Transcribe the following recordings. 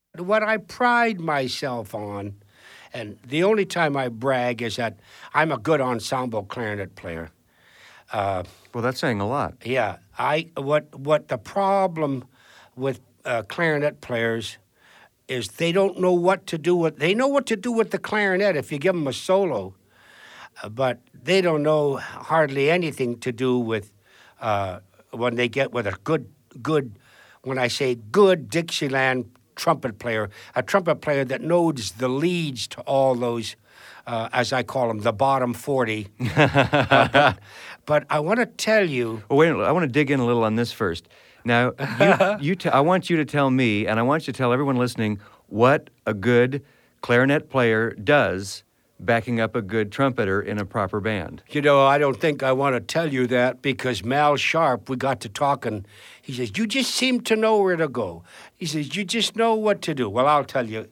What I pride myself on, and the only time I brag, is that I'm a good ensemble clarinet player. Well, that's saying a lot. Yeah, what the problem with clarinet players is they don't know what to do with. They know what to do with the clarinet if you give them a solo, but they don't know hardly anything to do with when they get with a good. When I say good Dixieland trumpet player, a trumpet player that knows the leads to all those, as I call them, the bottom 40. But I want to tell you. Well, wait a minute. I want to dig in a little on this first. Now, I want you to tell me, and I want you to tell everyone listening, what a good clarinet player does backing up a good trumpeter in a proper band. You know, I don't think I want to tell you that because Mal Sharp, we got to talking. He says, you just seem to know where to go. He says, you just know what to do. Well, I'll tell you,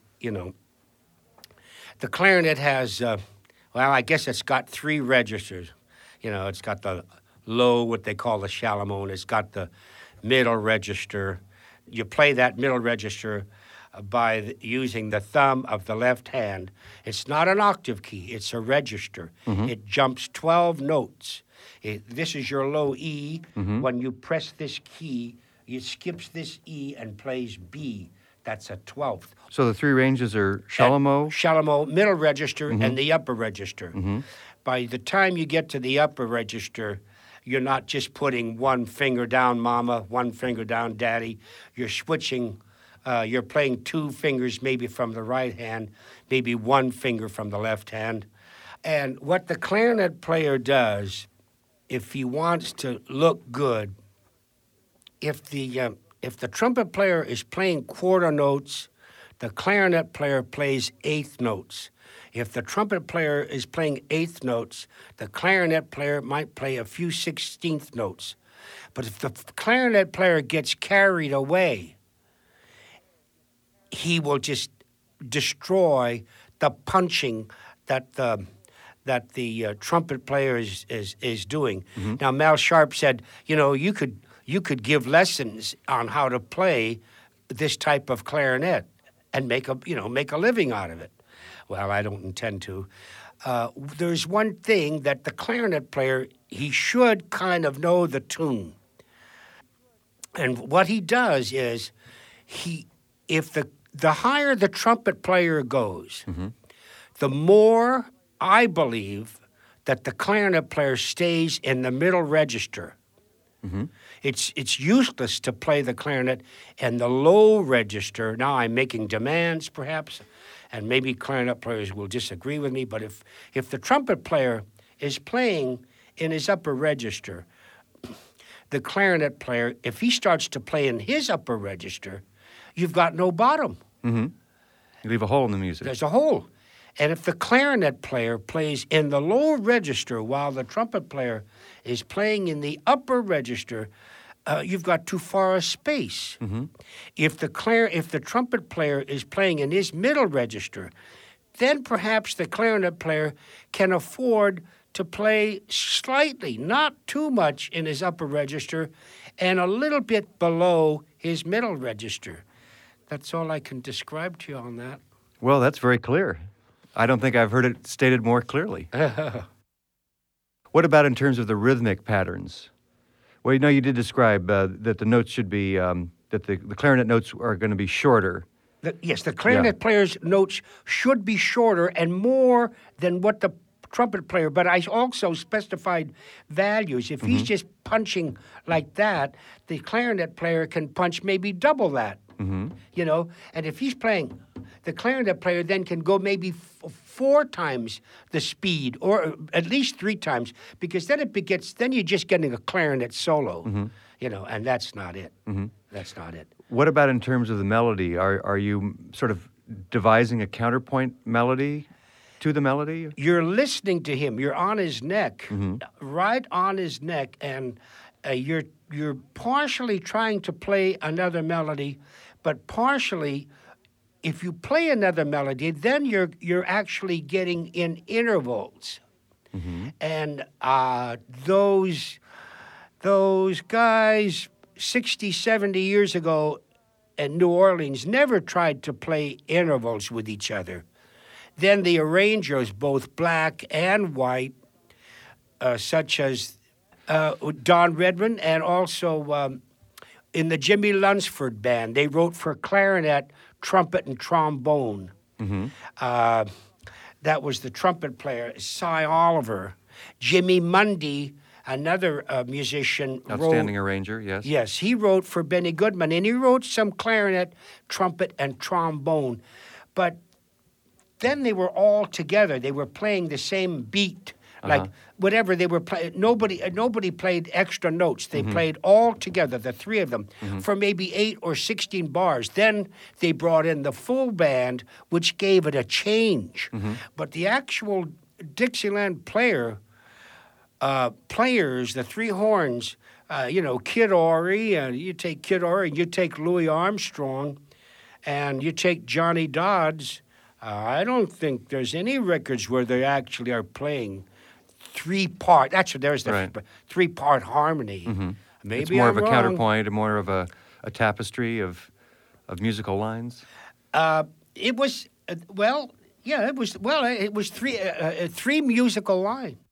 the clarinet has, I guess it's got 3 registers. It's got the low, what they call the Chalamone. It's got the middle register. You play that middle register by using the thumb of the left hand. It's not an octave key. It's a register. Mm-hmm. It jumps 12 notes. This is your low E. Mm-hmm. When you press this key, it skips this E and plays B. That's a 12th. So the 3 ranges are Chalamone? Chalamone, middle register, mm-hmm. and the upper register. Mm-hmm. By the time you get to the upper register, you're not just putting one finger down, mama, one finger down, daddy. You're switching. You're playing 2 fingers maybe from the right hand, maybe 1 finger from the left hand. And what the clarinet player does, if he wants to look good, if the trumpet player is playing quarter notes, the clarinet player plays eighth notes. If the trumpet player is playing eighth notes, the clarinet player might play a few 16th notes. But if the clarinet player gets carried away, he will just destroy the punching that the trumpet player is doing. Mm-hmm. Now, Mal Sharp said, you could give lessons on how to play this type of clarinet and make a living out of it. Well, I don't intend to. There's one thing that the clarinet player, he should kind of know the tune. And what he does is if the higher the trumpet player goes, mm-hmm. the more I believe that the clarinet player stays in the middle register. Mm-hmm. It's useless to play the clarinet in the low register. Now I'm making demands, perhaps, and maybe clarinet players will disagree with me, but if the trumpet player is playing in his upper register, the clarinet player, if he starts to play in his upper register, you've got no bottom. Mm-hmm. You leave a hole in the music. There's a hole. And if the clarinet player plays in the lower register while the trumpet player is playing in the upper register, you've got too far a space. Mm-hmm. If the trumpet player is playing in his middle register, then perhaps the clarinet player can afford to play slightly, not too much in his upper register, and a little bit below his middle register. That's all I can describe to you on that. Well, that's very clear. I don't think I've heard it stated more clearly. What about in terms of the rhythmic patterns? Well, you did describe that the notes should be, that the clarinet notes are going to be shorter. Yes, the clarinet player's notes should be shorter and more than what the trumpet player, but I also specified values. If mm-hmm. he's just punching like that, the clarinet player can punch maybe double that. Mm-hmm. And if he's playing, the clarinet player then can go maybe 4 times the speed, or at least 3 times, because then then you're just getting a clarinet solo, mm-hmm. And that's not it. Mm-hmm. That's not it. What about in terms of the melody? Are you sort of devising a counterpoint melody to the melody? You're listening to him. You're on his neck, mm-hmm. right on his neck, and you're partially trying to play another melody, but partially, if you play another melody, then you're actually getting in intervals, mm-hmm. and those guys 60, 70 years ago and New Orleans never tried to play intervals with each other. Then the arrangers, both black and white, such as Don Redman and also in the Jimmy Lunsford Band, they wrote for clarinet, trumpet, and trombone. That was the trumpet player, Cy Oliver. Jimmy Mundy, another musician, Outstanding arranger, yes. Yes, he wrote for Benny Goodman, and he wrote some clarinet, trumpet, and trombone. But then they were all together. They were playing the same beat, like whatever they were playing. Nobody played extra notes. They played all together, the three of them, for maybe 8 or 16 bars. Then they brought in the full band, which gave it a change. But the actual Dixieland players, the three horns, Kid Ory, you take Kid Ory, and you take Louis Armstrong, and you take Johnny Dodds. I don't think there's any records where they actually are playing three-part. There's the three-part harmony. Maybe it's more I'm of a wrong. counterpoint, and more of a tapestry of musical lines. It was three musical lines.